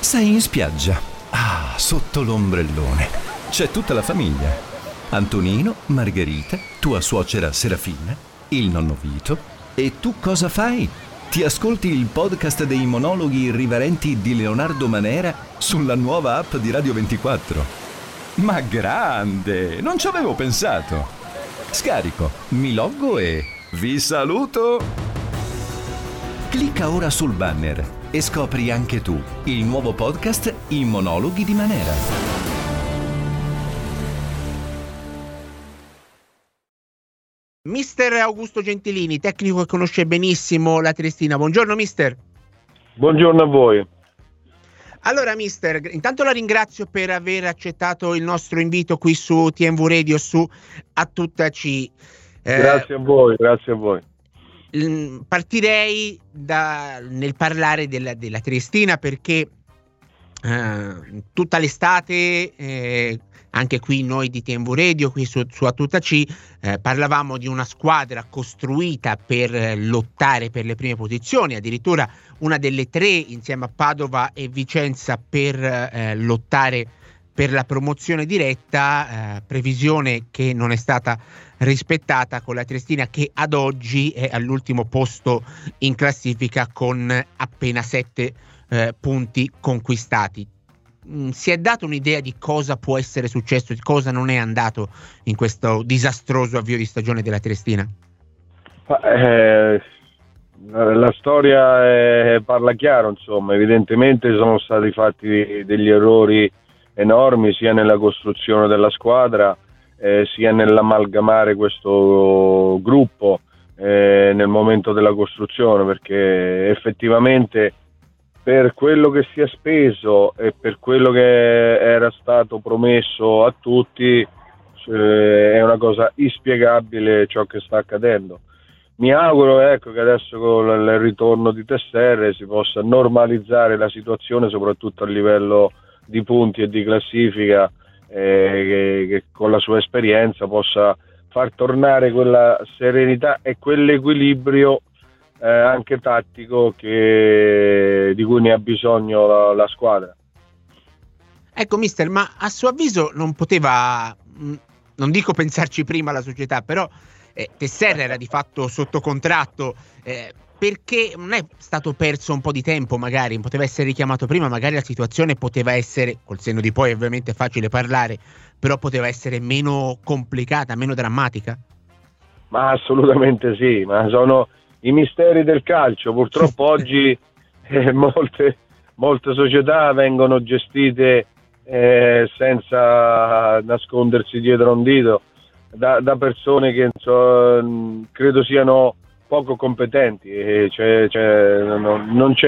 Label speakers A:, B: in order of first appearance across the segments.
A: Sei in spiaggia. Sotto l'ombrellone. C'è tutta la famiglia. Antonino, Margherita, tua suocera Serafina, il nonno Vito. E tu cosa fai? Ti ascolti il podcast dei monologhi irriverenti di Leonardo Manera sulla nuova app di Radio 24. Ma grande! Non ci avevo pensato. Scarico, mi loggo e vi saluto! Clicca ora sul banner e scopri anche tu il nuovo podcast I monologhi di Manera.
B: Mister Augusto Gentilini, tecnico che conosce benissimo la Triestina. Buongiorno mister.
C: Buongiorno a voi.
B: Allora mister, intanto la ringrazio per aver accettato il nostro invito qui su TMV Radio, su A Tutta C.
C: Grazie a voi, grazie a voi.
B: Partirei nel parlare della Triestina perché tutta l'estate, anche qui noi di TMV Radio, qui su A Tutta C, parlavamo di una squadra costruita per lottare per le prime posizioni, addirittura una delle tre insieme a Padova e Vicenza per lottare per la promozione diretta, previsione che non è stata rispettata con la Triestina, che ad oggi è all'ultimo posto in classifica con appena 7 punti conquistati. Si è dato un'idea di cosa può essere successo, di cosa non è andato in questo disastroso avvio di stagione della Triestina?
C: La storia parla chiaro, insomma. Evidentemente sono stati fatti degli errori enormi sia nella costruzione della squadra sia nell'amalgamare questo gruppo nel momento della costruzione, perché effettivamente per quello che si è speso e per quello che era stato promesso a tutti è una cosa inspiegabile ciò che sta accadendo. Mi auguro che adesso con il ritorno di Tessere si possa normalizzare la situazione, soprattutto a livello di punti e di classifica, che con la sua esperienza possa far tornare quella serenità e quell'equilibrio anche tattico di cui ne ha bisogno la squadra.
B: Ecco mister, ma a suo avviso non poteva, non dico pensarci prima la società, però Tessere era di fatto sotto contratto, perché non è stato perso un po' di tempo, magari poteva essere richiamato prima, magari la situazione poteva essere, col senno di poi ovviamente è facile parlare, però poteva essere meno complicata, meno drammatica?
C: Ma assolutamente sì, ma sono i misteri del calcio. Purtroppo oggi molte società vengono gestite senza nascondersi dietro a un dito da persone che credo siano poco competenti, non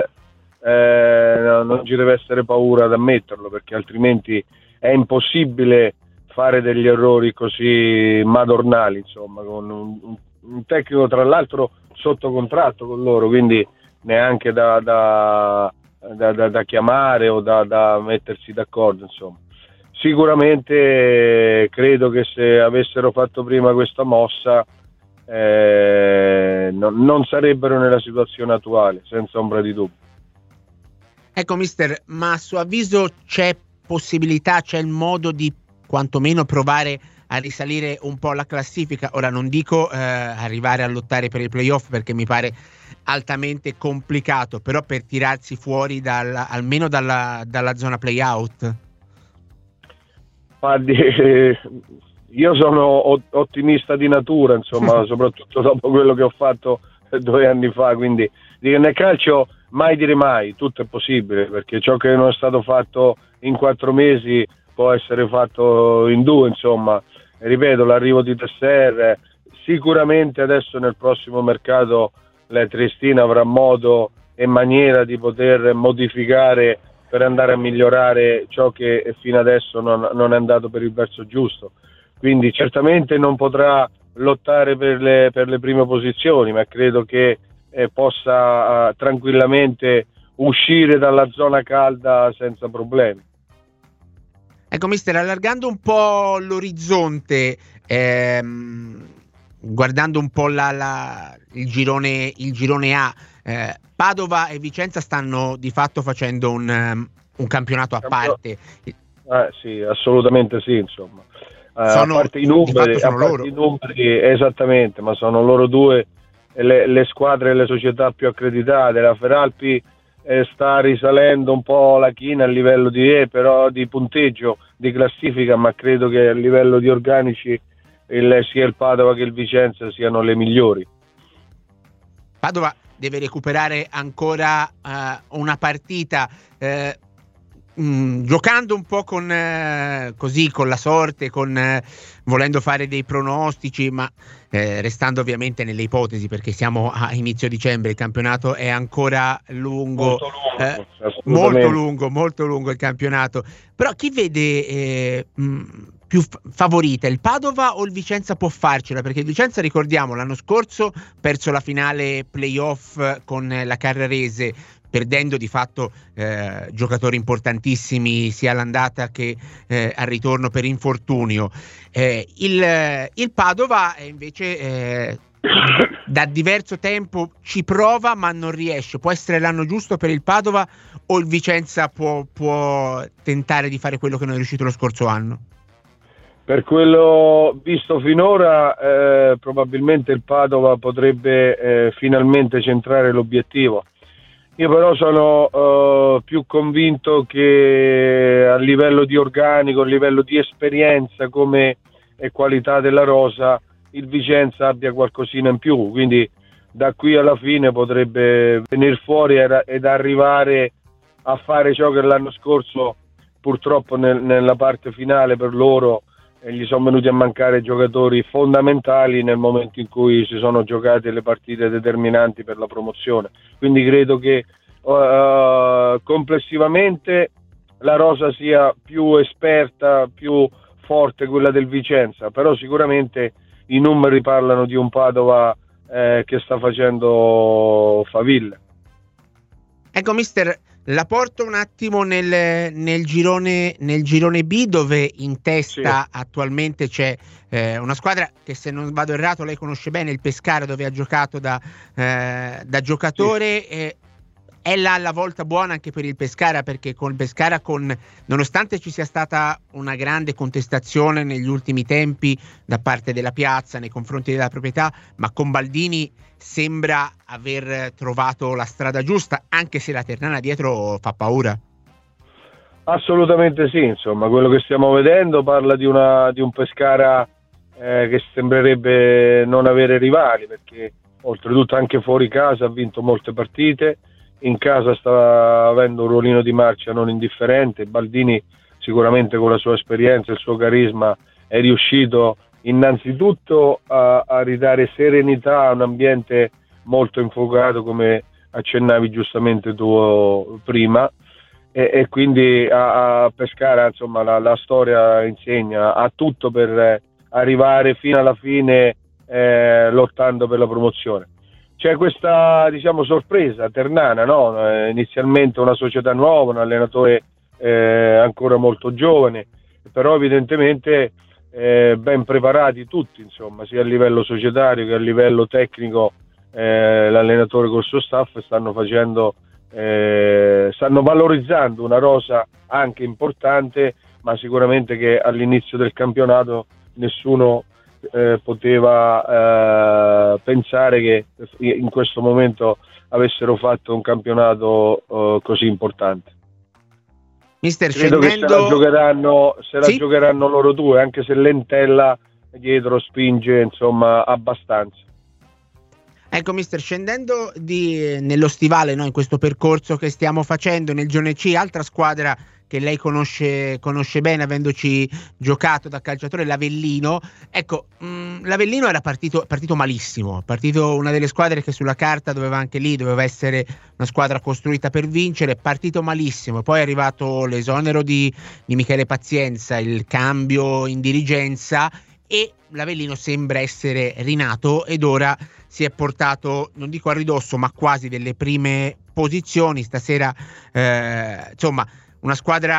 C: ci deve essere paura ad ammetterlo, perché altrimenti è impossibile fare degli errori così madornali, insomma, con un tecnico tra l'altro sotto contratto con loro, quindi neanche da chiamare o da mettersi d'accordo, insomma. Sicuramente credo che se avessero fatto prima questa mossa non sarebbero nella situazione attuale, senza ombra di dubbio.
B: Ecco mister, ma a suo avviso c'è possibilità, c'è il modo di quantomeno provare a risalire un po' la classifica? Ora non dico arrivare a lottare per i playoff, perché mi pare altamente complicato, però per tirarsi fuori almeno dalla zona playout.
C: Io sono ottimista di natura, insomma, soprattutto dopo quello che ho fatto 2 anni fa, quindi nel calcio mai dire mai, tutto è possibile, perché ciò che non è stato fatto in 4 mesi può essere fatto in 2, insomma. E ripeto, l'arrivo di Tessere, sicuramente adesso nel prossimo mercato la Triestina avrà modo e maniera di poter modificare per andare a migliorare ciò che fino adesso non è andato per il verso giusto. Quindi certamente non potrà lottare per le prime posizioni, ma credo che possa tranquillamente uscire dalla zona calda senza problemi.
B: Ecco mister, allargando un po' l'orizzonte, guardando un po' il girone A, Padova e Vicenza stanno di fatto facendo un campionato a parte.
C: Sì, assolutamente sì, insomma.
B: A parte i numeri,
C: esattamente, ma sono loro due le squadre e le società più accreditate. La Feralpi sta risalendo un po' la china a livello però di punteggio, di classifica, ma credo che a livello di organici sia il Padova che il Vicenza siano le migliori.
B: Padova deve recuperare ancora una partita, giocando un po' con la sorte, volendo fare dei pronostici, ma restando ovviamente nelle ipotesi, perché siamo a inizio dicembre, il campionato è ancora lungo, molto lungo il campionato. Però chi vede più favorita, il Padova o il Vicenza può farcela? Perché il Vicenza, ricordiamo, l'anno scorso perso la finale playoff con la Carrarese, perdendo di fatto giocatori importantissimi sia all'andata che al ritorno per infortunio. Il Padova invece da diverso tempo ci prova ma non riesce. Può essere l'anno giusto per il Padova, o il Vicenza può tentare di fare quello che non è riuscito lo scorso anno?
C: Per quello visto finora, probabilmente il Padova potrebbe finalmente centrare l'obiettivo. Io però sono più convinto che a livello di organico, a livello di esperienza come e qualità della rosa, il Vicenza abbia qualcosina in più, quindi da qui alla fine potrebbe venire fuori ed arrivare a fare ciò che l'anno scorso purtroppo nella parte finale per loro gli sono venuti a mancare giocatori fondamentali nel momento in cui si sono giocate le partite determinanti per la promozione. Quindi credo che complessivamente la rosa sia più esperta, più forte quella del Vicenza, però sicuramente i numeri parlano di un Padova che sta facendo faville.
B: Ecco, mister, la porto un attimo nel girone B, dove in testa attualmente c'è una squadra che, se non vado errato, lei conosce bene, il Pescara, dove ha giocato da giocatore. Sì. È la volta buona anche per il Pescara, perché con il Pescara, nonostante ci sia stata una grande contestazione negli ultimi tempi da parte della piazza nei confronti della proprietà, ma con Baldini sembra aver trovato la strada giusta, anche se la Ternana dietro fa paura.
C: Assolutamente sì, insomma, quello che stiamo vedendo parla di un Pescara che sembrerebbe non avere rivali, perché oltretutto anche fuori casa ha vinto molte partite, in casa sta avendo un ruolino di marcia non indifferente. Baldini sicuramente, con la sua esperienza e il suo carisma, è riuscito innanzitutto a ridare serenità a un ambiente molto infuocato, come accennavi giustamente tu prima, e quindi a Pescara, insomma, la storia insegna, ha tutto per arrivare fino alla fine lottando per la promozione. C'è questa, diciamo, sorpresa Ternana, no? Inizialmente una società nuova, un allenatore ancora molto giovane, però evidentemente ben preparati tutti, insomma, sia a livello societario che a livello tecnico. L'allenatore col suo staff stanno valorizzando una rosa anche importante, ma sicuramente che all'inizio del campionato nessuno poteva pensare che in questo momento avessero fatto un campionato così importante.
B: Mister
C: Credo
B: scendendo...
C: che se la giocheranno loro due, anche se Lentella dietro spinge, insomma, abbastanza.
B: Ecco, mister, scendendo nello stivale, no, in questo percorso che stiamo facendo nel girone C, altra squadra che lei conosce bene, avendoci giocato da calciatore, l'Avellino. Ecco, l'Avellino era partito malissimo, una delle squadre che sulla carta doveva essere una squadra costruita per vincere, partito malissimo. Poi è arrivato l'esonero di Michele Pazienza, il cambio in dirigenza, e l'Avellino sembra essere rinato ed ora si è portato, non dico a ridosso, ma quasi delle prime posizioni. Stasera insomma, una squadra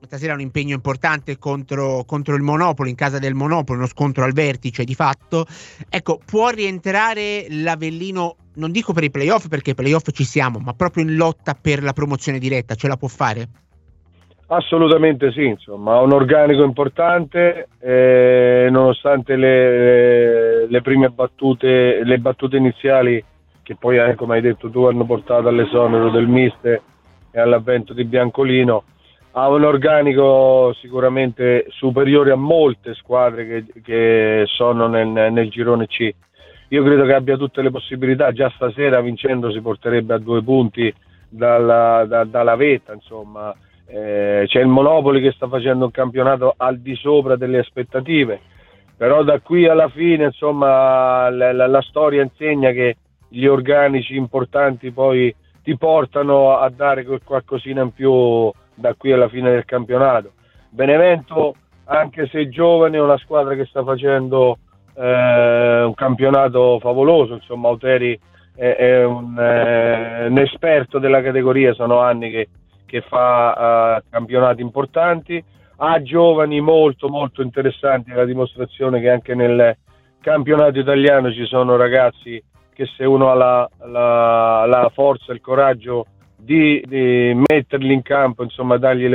B: stasera un impegno importante contro il Monopoli, in casa del Monopoli, uno scontro al vertice di fatto. Ecco, può rientrare l'Avellino, non dico per i playoff perché ai playoff ci siamo, ma proprio in lotta per la promozione diretta, ce la può fare?
C: Assolutamente sì, insomma, ha un organico importante, nonostante le prime battute, le battute iniziali che poi, come hai detto tu, hanno portato all'esonero del mister e all'avvento di Biancolino, ha un organico sicuramente superiore a molte squadre che sono nel girone C. Io credo che abbia tutte le possibilità, già stasera vincendo si porterebbe a 2 punti dalla vetta, insomma. C'è il Monopoli che sta facendo un campionato al di sopra delle aspettative, però da qui alla fine, insomma, la storia insegna che gli organici importanti poi ti portano a dare qualcosina in più da qui alla fine del campionato. Benevento, anche se giovane, è una squadra che sta facendo un campionato favoloso, insomma. Auteri è un esperto della categoria, sono anni che fa campionati importanti, ha giovani molto molto interessanti, la dimostrazione che anche nel campionato italiano ci sono ragazzi che, se uno ha la forza e il coraggio di metterli in campo, insomma dargli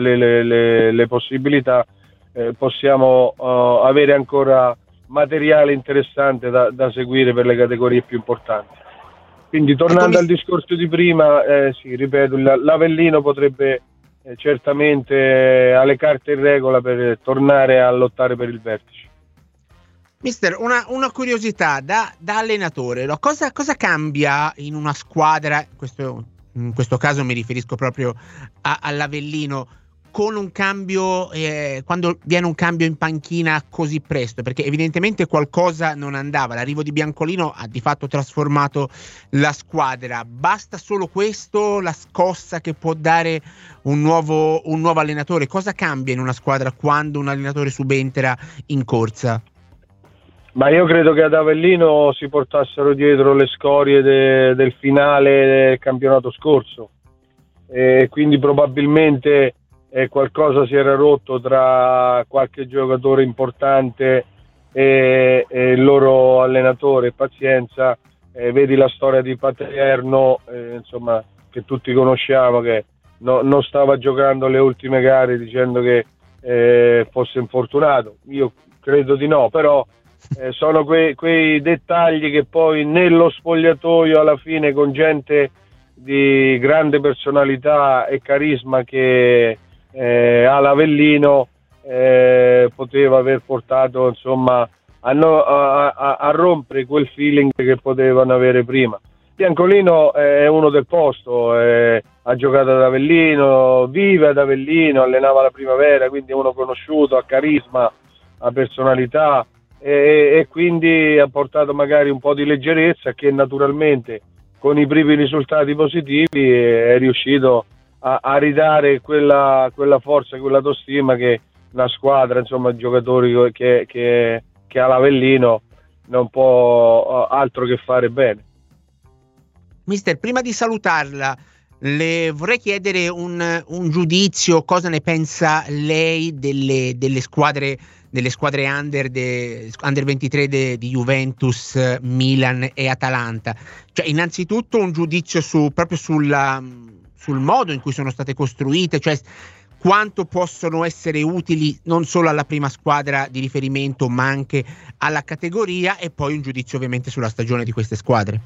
C: le possibilità, possiamo avere ancora materiale interessante da seguire per le categorie più importanti. Quindi, tornando al discorso di prima, sì, ripeto, l'Avellino potrebbe certamente ha le carte in regola per tornare a lottare per il vertice.
B: Mister, una curiosità da allenatore, no? Cosa cambia in una squadra, in questo caso mi riferisco proprio all'Avellino, con un cambio, quando viene un cambio in panchina così presto? Perché evidentemente qualcosa non andava, l'arrivo di Biancolino ha di fatto trasformato la squadra. Basta solo questo, la scossa che può dare un nuovo allenatore? Cosa cambia in una squadra quando un allenatore subentra in corsa?
C: Ma io credo che ad Avellino si portassero dietro le scorie del finale del campionato scorso, e quindi probabilmente qualcosa si era rotto tra qualche giocatore importante e il loro allenatore. Pazienza, vedi la storia di Paterno, insomma, che tutti conosciamo, che non stava giocando le ultime gare dicendo che fosse infortunato. Io credo di no, però sono quei dettagli che poi nello spogliatoio, alla fine, con gente di grande personalità e carisma che all'Avellino poteva aver portato, insomma, a rompere quel feeling che potevano avere prima. Biancolino è uno del posto, ha giocato ad Avellino, vive ad Avellino, allenava la Primavera, quindi è uno conosciuto, ha carisma, ha personalità, e quindi ha portato magari un po' di leggerezza, che naturalmente con i primi risultati positivi è riuscito a ridare quella forza, quell'autostima che una squadra, insomma, giocatori che ha l'Avellino non può altro che fare bene.
B: Mister, prima di salutarla, le vorrei chiedere un giudizio, cosa ne pensa lei delle squadre under 23 di Juventus, Milan e Atalanta. Cioè, innanzitutto un giudizio proprio sul modo in cui sono state costruite, cioè quanto possono essere utili non solo alla prima squadra di riferimento ma anche alla categoria, e poi un giudizio ovviamente sulla stagione di queste squadre.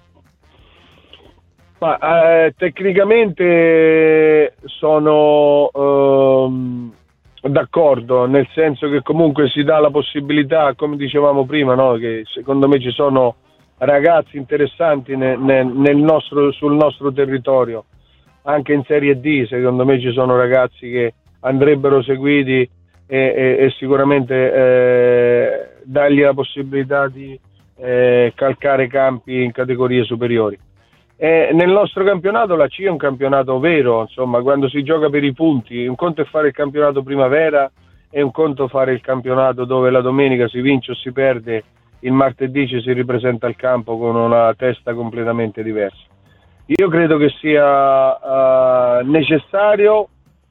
C: Ma tecnicamente sono d'accordo, nel senso che comunque si dà la possibilità, come dicevamo prima, no? Che secondo me ci sono ragazzi interessanti sul nostro territorio, anche in Serie D. Secondo me ci sono ragazzi che andrebbero seguiti e sicuramente dargli la possibilità di calcare campi in categorie superiori. Nel nostro campionato la C è un campionato vero, insomma, quando si gioca per i punti. Un conto è fare il campionato primavera e un conto fare il campionato dove la domenica si vince o si perde, il martedì ci si ripresenta al campo con una testa completamente diversa. Io credo che sia necessario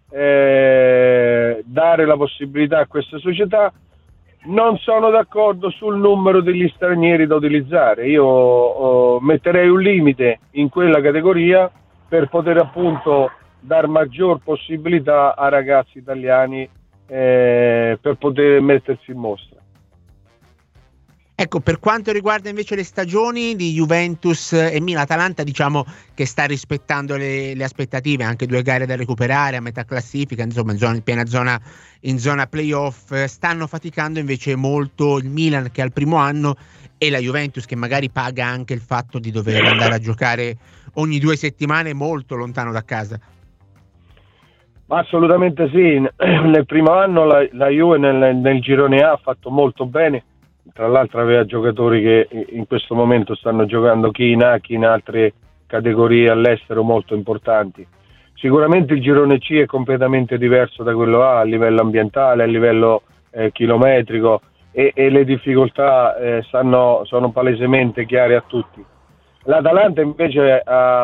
C: dare la possibilità a queste società. Non sono d'accordo sul numero degli stranieri da utilizzare. Io metterei un limite in quella categoria per poter appunto dar maggior possibilità a ragazzi italiani per poter mettersi in mostra.
B: Ecco, per quanto riguarda invece le stagioni di Juventus e Milan, Atalanta diciamo che sta rispettando le aspettative, anche 2 gare da recuperare a metà classifica, insomma in zona playoff. Stanno faticando invece molto il Milan, che è al primo anno, e la Juventus, che magari paga anche il fatto di dover andare a giocare ogni 2 settimane molto lontano da casa.
C: Assolutamente sì, nel primo anno la Juve nel girone A ha fatto molto bene. Tra l'altro aveva giocatori che in questo momento stanno giocando chi in A, chi in altre categorie all'estero molto importanti. Sicuramente il girone C è completamente diverso da quello A livello ambientale, a livello chilometrico, e le difficoltà sono palesemente chiare a tutti. L'Atalanta invece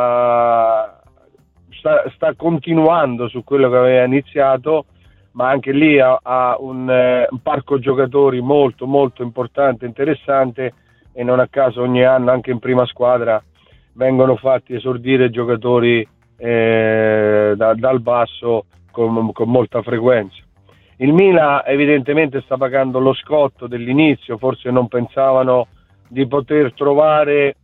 C: sta continuando su quello che aveva iniziato, ma anche lì ha un parco giocatori molto molto importante, interessante, e non a caso ogni anno anche in prima squadra vengono fatti esordire giocatori dal basso con molta frequenza. Il Milan evidentemente sta pagando lo scotto dell'inizio, forse non pensavano di poter trovare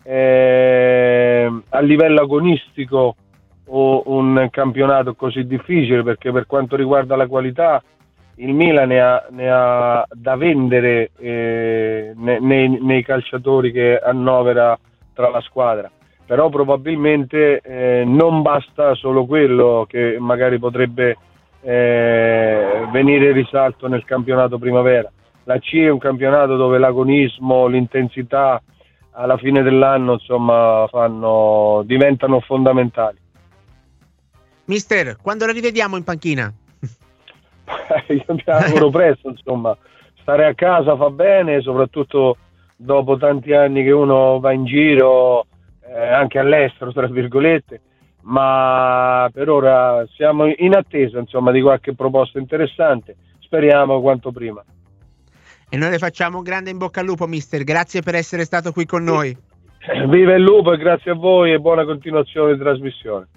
C: a livello agonistico un campionato così difficile, perché per quanto riguarda la qualità il Milan ne ha da vendere nei calciatori che annovera tra la squadra, però probabilmente non basta solo quello, che magari potrebbe venire in risalto nel campionato primavera. La C è un campionato dove l'agonismo, l'intensità alla fine dell'anno insomma diventano fondamentali.
B: Mister, quando la rivediamo in panchina?
C: Io mi auguro presto, insomma, stare a casa fa bene, soprattutto dopo tanti anni che uno va in giro, anche all'estero tra virgolette, ma per ora siamo in attesa, insomma, di qualche proposta interessante, speriamo quanto prima.
B: E noi le facciamo un grande in bocca al lupo, mister, grazie per essere stato qui con noi.
C: Viva il lupo, e grazie a voi e buona continuazione di trasmissione.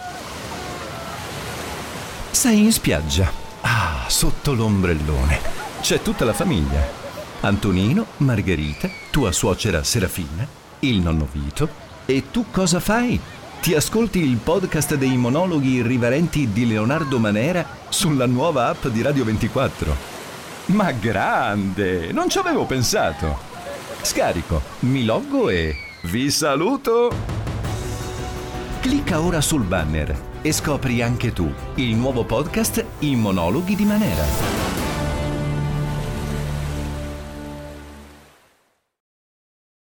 A: Sei in spiaggia, sotto l'ombrellone. C'è tutta la famiglia. Antonino, Margherita, tua suocera Serafina, il nonno Vito. E tu cosa fai? Ti ascolti il podcast dei monologhi irriverenti di Leonardo Manera sulla nuova app di Radio 24. Ma grande! Non ci avevo pensato. Scarico, mi loggo e vi saluto! Clicca ora sul banner e scopri anche tu il nuovo podcast I monologhi di Manera.